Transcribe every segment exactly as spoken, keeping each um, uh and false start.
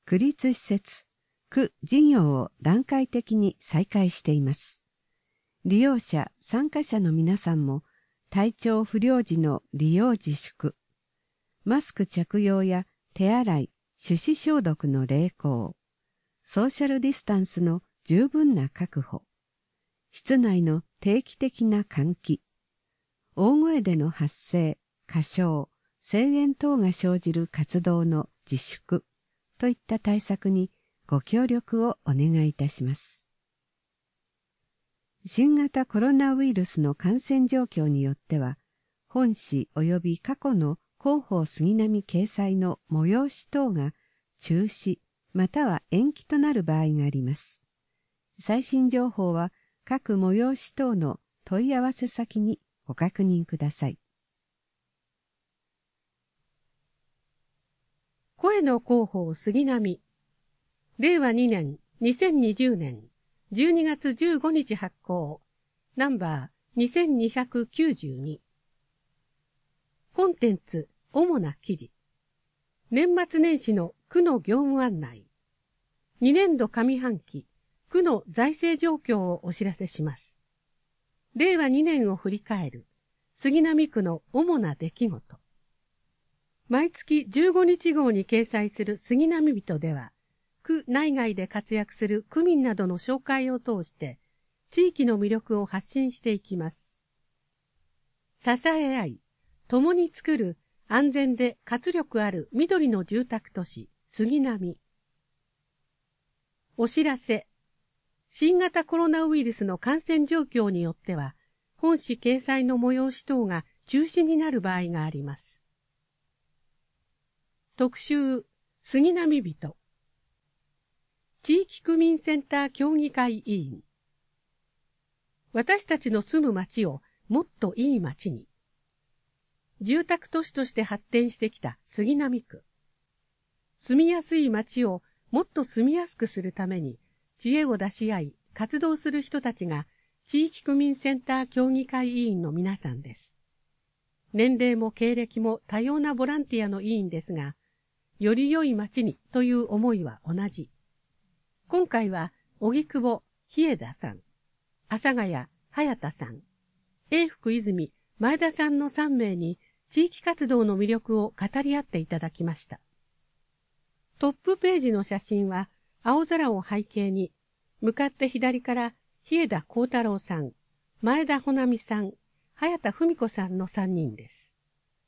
区立施設、区事業を段階的に再開しています。利用者、参加者の皆さんも体調不良時の利用自粛、マスク着用や手洗い、手指消毒の励行、ソーシャルディスタンスの十分な確保、室内の定期的な換気、大声での発声、歌唱、声援等が生じる活動の自粛といった対策にご協力をお願いいたします。新型コロナウイルスの感染状況によっては、本誌及び過去の広報杉並掲載の催し等が中止または延期となる場合があります。最新情報は各催し等の問い合わせ先にご確認ください。 声の広報杉並。れいわにねん、にせんにじゅうねんじゅうにがつじゅうごにち発行。ナンバーにせんにひゃくきゅうじゅうに。コンテンツ、主な記事。年末年始の区の業務案内。にねんど上半期、区の財政状況をお知らせします。れいわにねんを振り返る、杉並区の主な出来事。毎月じゅうごにち号に掲載する杉並人では、区内外で活躍する区民などの紹介を通して、地域の魅力を発信していきます。支え合い、共に作る安全で活力ある緑の住宅都市、杉並。お知らせ。新型コロナウイルスの感染状況によっては、本誌掲載の催し等が中止になる場合があります。特集、杉並人。地域区民センター協議会委員。私たちの住む町をもっといい町に。住宅都市として発展してきた杉並区。住みやすい町をもっと住みやすくするために、知恵を出し合い、活動する人たちが、地域区民センター協議会委員の皆さんです。年齢も経歴も多様なボランティアの委員ですが、より良い町にという思いは同じ。今回は、荻窪、日枝さん、阿佐ヶ谷、早田さん、永福泉、前田さんのさんめいに地域活動の魅力を語り合っていただきました。トップページの写真は、青空を背景に、向かって左から日枝幸太郎さん、前田穂波さん、早田文子さんのさんにんです。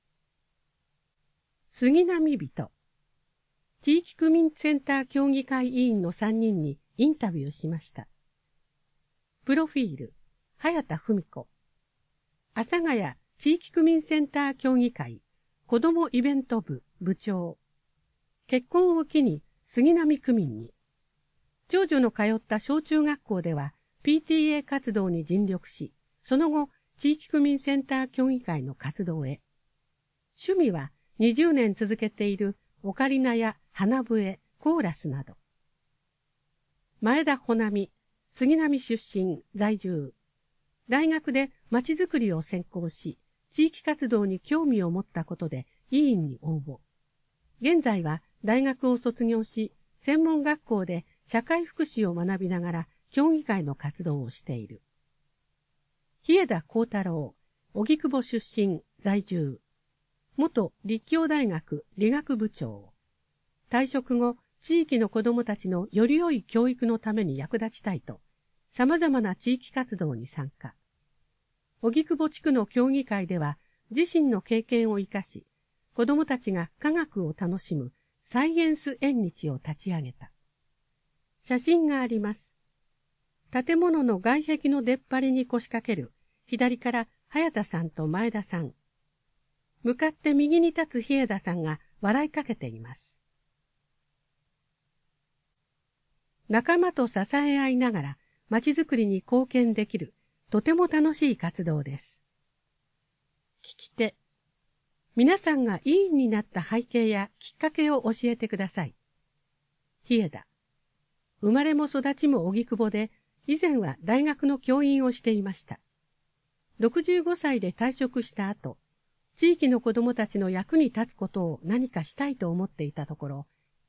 杉並人。地域区民センター協議会委員のさんにんにインタビューしました。プロフィール、早田文子。阿佐ヶ谷地域区民センター協議会子どもイベント部部長。結婚を機に杉並区民に。長女の通った小中学校では ピーティーエー 活動に尽力し、その後地域区民センター協議会の活動へ。趣味はにじゅうねん続けているオカリナや花笛、コーラスなど。前田穂波、杉並出身、在住。大学でまちづくりを専攻し、地域活動に興味を持ったことで委員に応募。現在は大学を卒業し、専門学校で社会福祉を学びながら協議会の活動をしている。日枝幸太郎、荻窪出身、在住。元立教大学理学部長。退職後、地域の子どもたちのより良い教育のために役立ちたいと、様々な地域活動に参加。荻窪地区の協議会では、自身の経験を生かし、子どもたちが科学を楽しむサイエンス縁日を立ち上げた。写真があります。建物の外壁の出っ張りに腰掛ける、左から早田さんと前田さん。向かって右に立つ日枝さんが笑いかけています。仲間と支え合いながら街づくりに貢献できるとても楽しい活動です。聞き手。皆さんが委員になった背景やきっかけを教えてください。日枝。生まれも育ちも荻窪で、以前は大学の教員をしていました。ろくじゅうごさいで退職した後、地域の子どもたちの役に立つことを何かしたいと思っていたところ、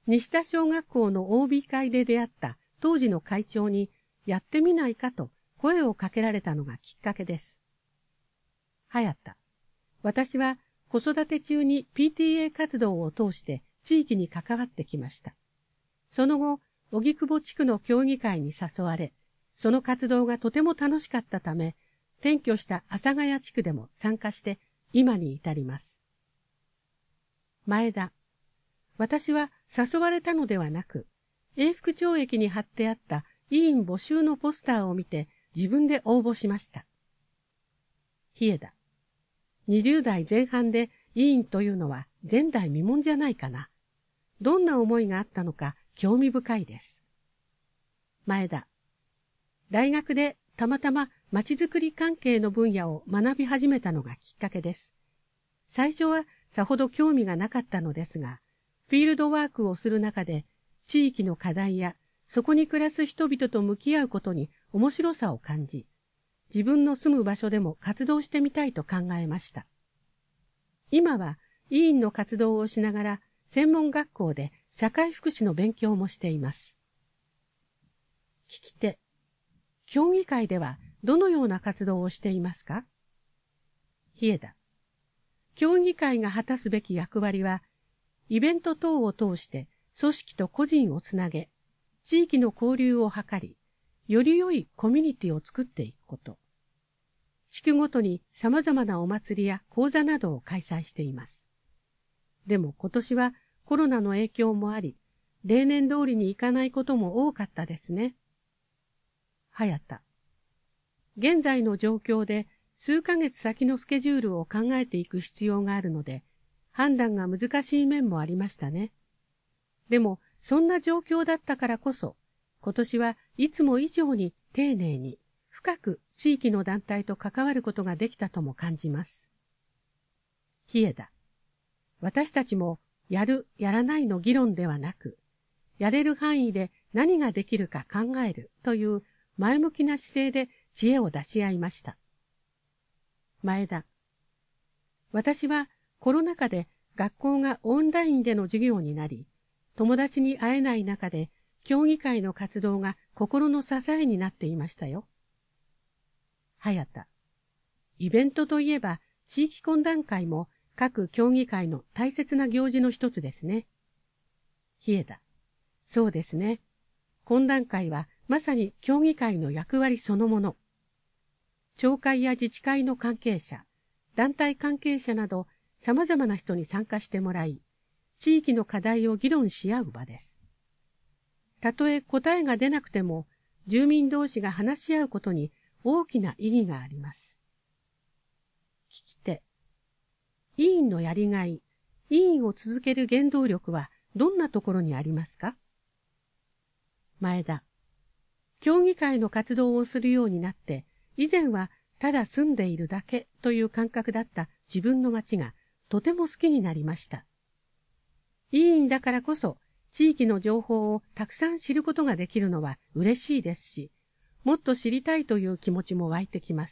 西田小学校の オービー 会で出会った当時の会長にやってみないかと声をかけられたのがきっかけです。早田、私は子育て中に ピーティーエー 活動を通して地域に関わってきました。その後、荻窪地区の協議会に誘われ、その活動がとても楽しかったため、転居した阿佐ヶ谷地区でも参加して今に至ります。前田、私は誘われたのではなく、永福町駅に貼ってあった委員募集のポスターを見て自分で応募しました。日枝、にじゅう代前半で委員というのは前代未聞じゃないかな。どんな思いがあったのか興味深いです。前田、大学でたまたままちづくり関係の分野を学び始めたのがきっかけです。最初はさほど興味がなかったのですが、フィールドワークをする中で地域の課題やそこに暮らす人々と向き合うことに面白さを感じ、自分の住む場所でも活動してみたいと考えました。今は委員の活動をしながら専門学校で社会福祉の勉強もしています。聞き手、協議会ではどのような活動をしていますか？日枝、協議会が果たすべき役割は、イベント等を通して組織と個人をつなげ、地域の交流を図り、より良いコミュニティを作っていくこと。地区ごとに様々なお祭りや講座などを開催しています。でも今年はコロナの影響もあり、例年通りに行かないことも多かったですね。早田、現在の状況で数ヶ月先のスケジュールを考えていく必要があるので、判断が難しい面もありましたね。でも、そんな状況だったからこそ、今年はいつも以上に丁寧に、深く地域の団体と関わることができたとも感じます。日枝、私たちもやる、やらないの議論ではなく、やれる範囲で何ができるか考えるという前向きな姿勢で知恵を出し合いました。前田、私はコロナ禍で学校がオンラインでの授業になり、友達に会えない中で協議会の活動が心の支えになっていましたよ。早田、イベントといえば地域懇談会も各協議会の大切な行事の一つですね。日枝、そうですね。懇談会はまさに協議会の役割そのもの。町会や自治会の関係者、団体関係者など様々な人に参加してもらい、地域の課題を議論し合う場です。たとえ答えが出なくても、住民同士が話し合うことに大きな意義があります。聞き手、委員のやりがい、委員を続ける原動力はどんなところにありますか？前田、協議会の活動をするようになって、以前はただ住んでいるだけという感覚だった自分の町がとても好きになりました。委員だからこそ地域の情報をたくさん知ることができるのは嬉しいですし、もっと知りたいという気持ちも湧いてきます。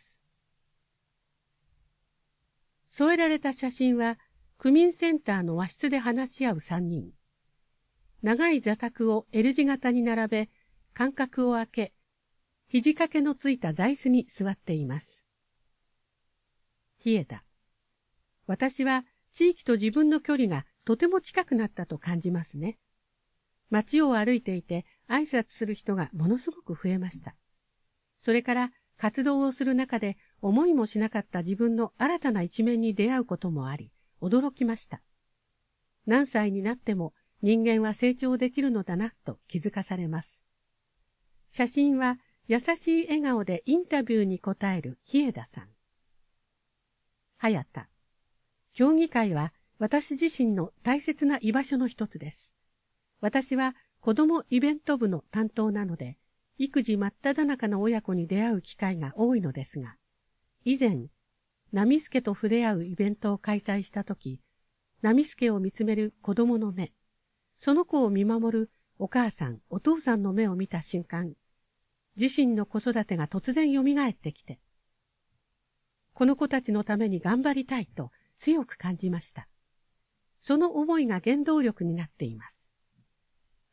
添えられた写真は区民センターの和室で話し合うさんにん。長い座卓を L 字型に並べ、間隔を空け、肘掛けのついた座椅子に座っています。日枝、私は地域と自分の距離がとても近くなったと感じますね。街を歩いていて挨拶する人がものすごく増えました。それから活動をする中で思いもしなかった自分の新たな一面に出会うこともあり、驚きました。何歳になっても人間は成長できるのだなと気づかされます。写真は優しい笑顔でインタビューに答える日枝さん。早田、協議会は私自身の大切な居場所の一つです。私は子どもイベント部の担当なので、育児真っ只中の親子に出会う機会が多いのですが、以前、波助と触れ合うイベントを開催したとき、波助を見つめる子供の目、その子を見守るお母さん、お父さんの目を見た瞬間、自身の子育てが突然蘇ってきて、この子たちのために頑張りたいと強く感じました。その思いが原動力になっています。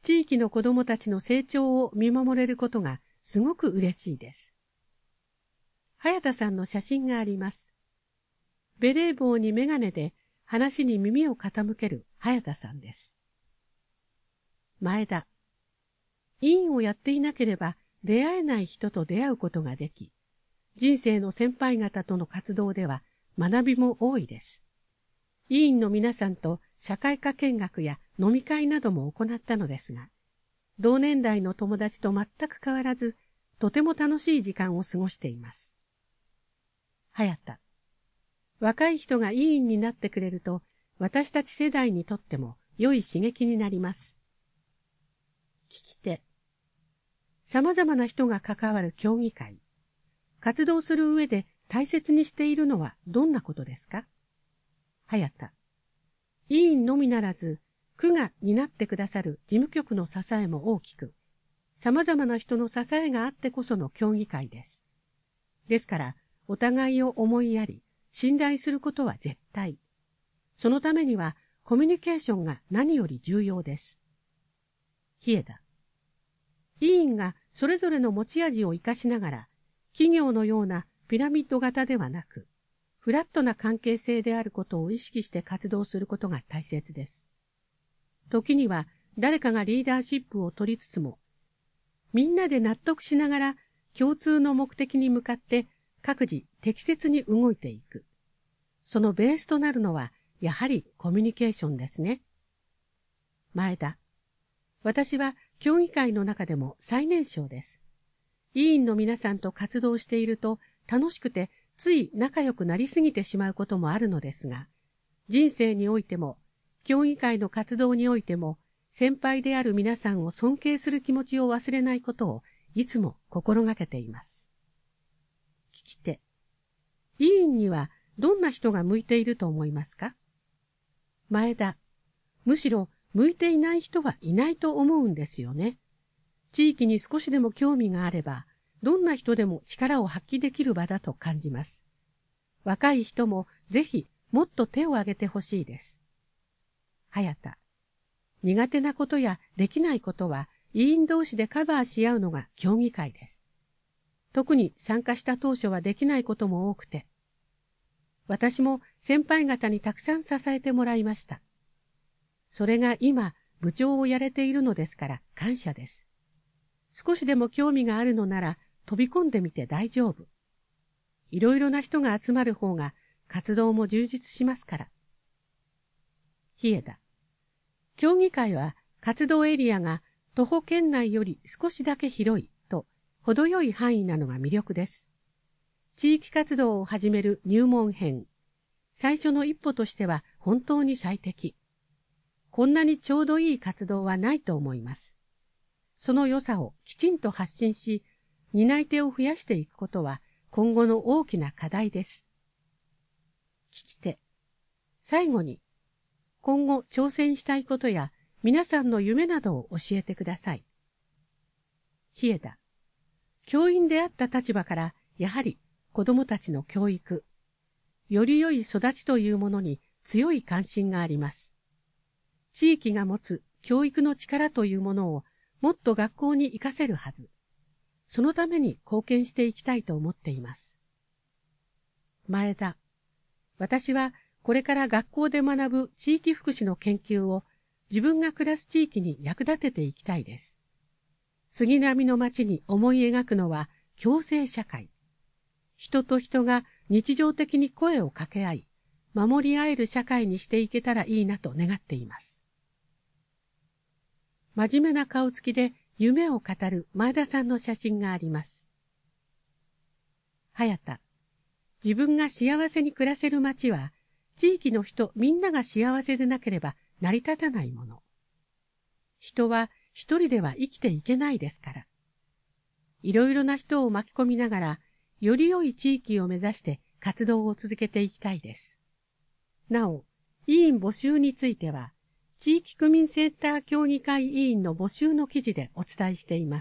地域の子どもたちの成長を見守れることがすごく嬉しいです。早田さんの写真があります。ベレー帽にメガネで話に耳を傾ける早田さんです。前田。委員をやっていなければ出会えない人と出会うことができ、人生の先輩方との活動では学びも多いです。委員の皆さんと社会科見学や飲み会なども行ったのですが、同年代の友達と全く変わらず、とても楽しい時間を過ごしています。早田。若い人が委員になってくれると、私たち世代にとっても良い刺激になります。聞き手。様々な人が関わる協議会。活動する上で大切にしているのはどんなことですか？早田。委員のみならず、区が担ってくださる事務局の支えも大きく、様々な人の支えがあってこその協議会です。ですから、お互いを思いやり、信頼することは絶対。そのためには、コミュニケーションが何より重要です。日枝。委員がそれぞれの持ち味を生かしながら、企業のようなピラミッド型ではなく、フラットな関係性であることを意識して活動することが大切です。時には誰かがリーダーシップを取りつつも、みんなで納得しながら共通の目的に向かって各自適切に動いていく。そのベースとなるのはやはりコミュニケーションですね。前田。私は協議会の中でも最年少です。委員の皆さんと活動していると楽しくてつい仲良くなりすぎてしまうこともあるのですが、人生においても、協議会の活動においても、先輩である皆さんを尊敬する気持ちを忘れないことをいつも心がけています。聞き手。委員にはどんな人が向いていると思いますか？前田。むしろ向いていない人はいないと思うんですよね。地域に少しでも興味があれば、どんな人でも力を発揮できる場だと感じます。若い人もぜひもっと手を挙げてほしいです。早田。苦手なことやできないことは委員同士でカバーし合うのが協議会です。特に参加した当初はできないことも多くて、私も先輩方にたくさん支えてもらいました。それが今部長をやれているのですから感謝です。少しでも興味があるのなら飛び込んでみて大丈夫。いろいろな人が集まる方が活動も充実しますから。日枝。協議会は活動エリアが徒歩圏内より少しだけ広いと程よい範囲なのが魅力です。地域活動を始める入門編。最初の一歩としては本当に最適。こんなにちょうどいい活動はないと思います。その良さをきちんと発信し、担い手を増やしていくことは今後の大きな課題です。聞き手。最後に、今後挑戦したいことや皆さんの夢などを教えてください。日枝。教員であった立場からやはり子どもたちの教育、より良い育ちというものに強い関心があります。地域が持つ教育の力というものをもっと学校に活かせるはず。そのために貢献していきたいと思っています。前田。私はこれから学校で学ぶ地域福祉の研究を自分が暮らす地域に役立てていきたいです。杉並の町に思い描くのは共生社会。人と人が日常的に声を掛け合い、守り合える社会にしていけたらいいなと願っています。真面目な顔つきで夢を語る前田さんの写真があります。早田。自分が幸せに暮らせる町は、地域の人みんなが幸せでなければ成り立たないもの。人は一人では生きていけないですから。いろいろな人を巻き込みながら、より良い地域を目指して活動を続けていきたいです。なお、委員募集については、地域区民センター協議会委員の募集の記事でお伝えしています。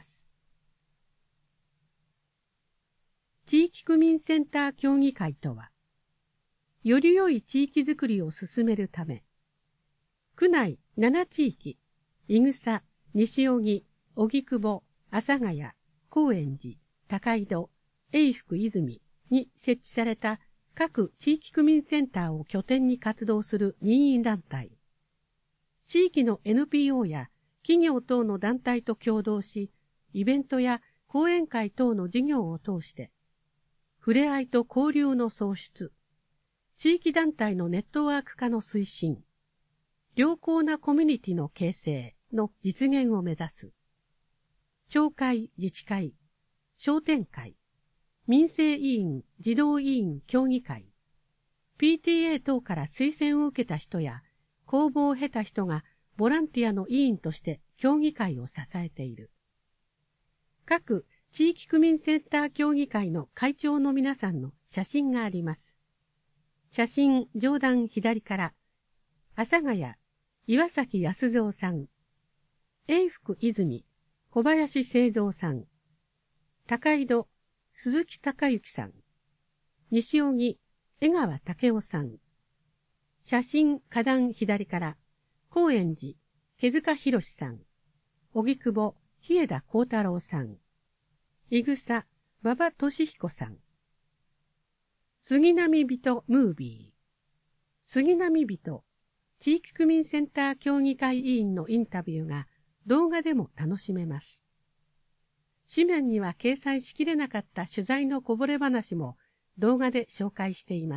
地域区民センター協議会とは、より良い地域づくりを進めるため、区内なな地域、いぐさ、 西荻、荻窪、阿佐ヶ谷、高円寺、高井戸、永福泉に設置された各地域区民センターを拠点に活動する任意団体。地域の エヌピーオー や企業等の団体と共同し、イベントや講演会等の事業を通して、触れ合いと交流の創出、地域団体のネットワーク化の推進、良好なコミュニティの形成の実現を目指す。町会、自治会、商店会、民生委員、児童委員協議会、ピーティーエー 等から推薦を受けた人や、公募を経た人がボランティアの委員として協議会を支えている。各地域区民センター協議会の会長の皆さんの写真があります。写真上段左から、阿佐ヶ谷、岩崎康三さん、永福泉、小林清三さん、高井戸、鈴木隆之さん、西荻、江川武夫さん、写真下段左から、高円寺、毛塚博さん、荻窪、日枝幸太郎さん、いぐさ、馬場俊彦さん、杉並人ムービー、杉並人、地域区民センター協議会委員のインタビューが動画でも楽しめます。紙面には掲載しきれなかった取材のこぼれ話も動画で紹介しています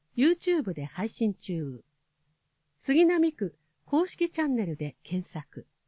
。YouTube で配信中。杉並区公式チャンネルで検索。